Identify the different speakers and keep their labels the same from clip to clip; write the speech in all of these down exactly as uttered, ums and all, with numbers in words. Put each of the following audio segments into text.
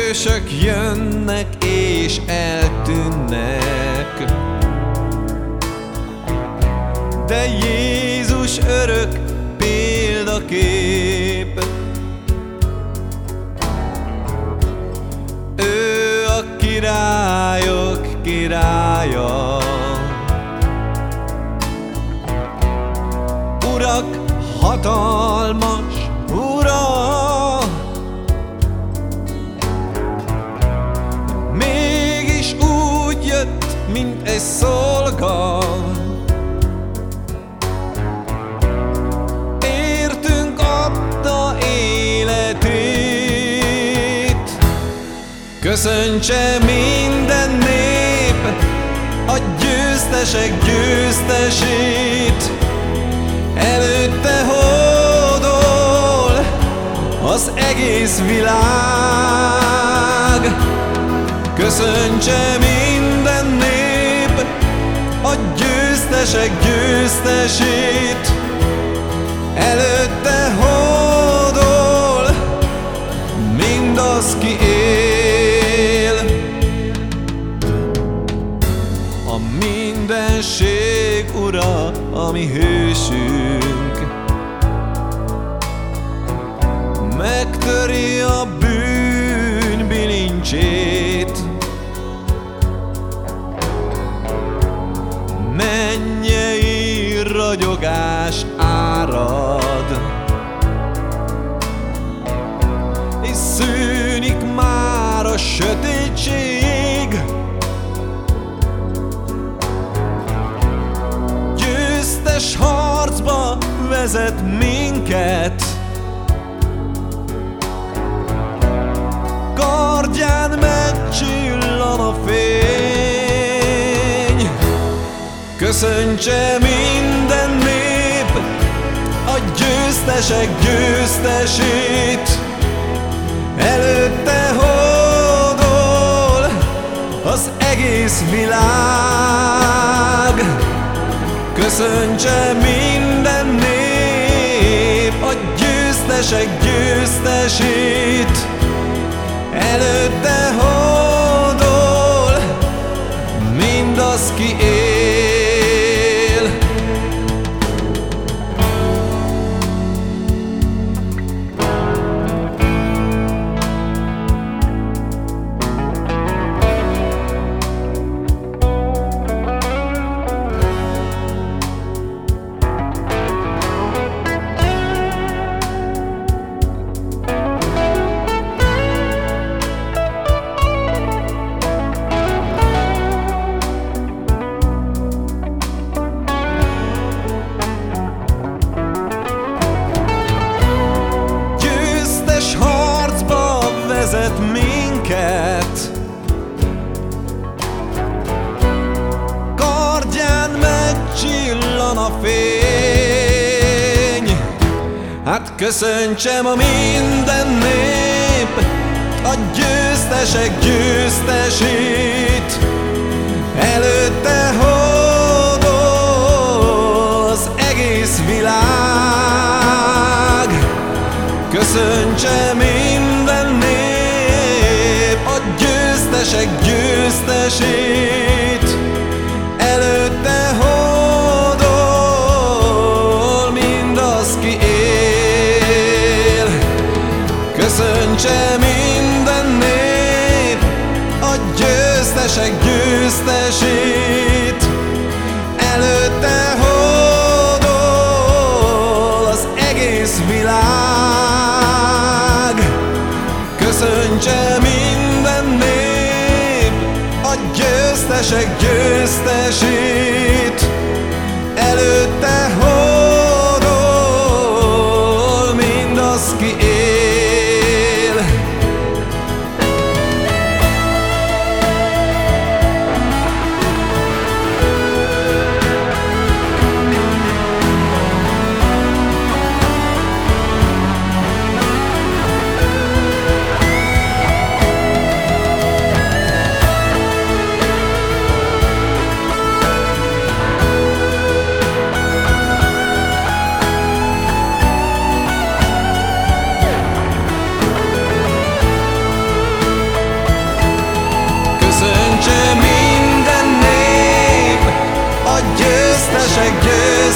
Speaker 1: Hősök jönnek és eltűnnek, de Jézus örök példakép. Ő a királyok királya, urak hatalmas ura. Mégis úgy jött, mint egy szolga, értünk adta életét. Köszöntse minden nép a győztesek győztesét, előtte hódol az egész világ. Köszöntse minden nép a győztesek győztesét, előtte hódol mindaz, ki él. A mindenség ura, a mi hősünk, megtöri a bűn bilincsét. Mennyei ragyogás árad, és szűnik már a sötétség. Győztes harcba vezet minket, kardján megcsillan a fény. Köszöntse minden nép a győztesek győztesét, előtte hódol az egész világ. Köszöntse minden nép a győztesek győztesét, előtte hódol mindaz, ki él. Vezet minket, kardján megcsillan a fény. Hát köszöntsem a minden nép a győztesek győztesét, előtte hódol az egész világ. Köszöntse minden nép a győztesek győztesét, előtte hódol mindaz, ki él. Köszöntse minden nép a győztesek győztesét, előtte hódol az egész világ. Köszöntse minden nép a győztesek győztesét, előtte hódol mindaz, ki él.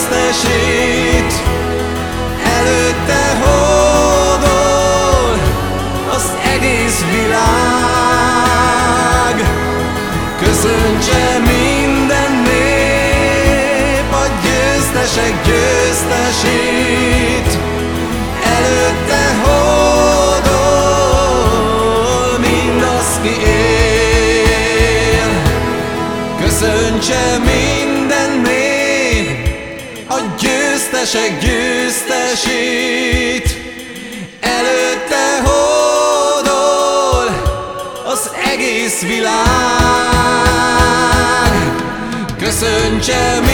Speaker 1: győztesét. Előtte hódol az egész világ. Köszöntse minden nép a győztesek győztesét. Előtte hódol mindaz, ki él. Köszöntse minden nép a győztesek győztesét. Előtte hódol az egész világ. Köszöntse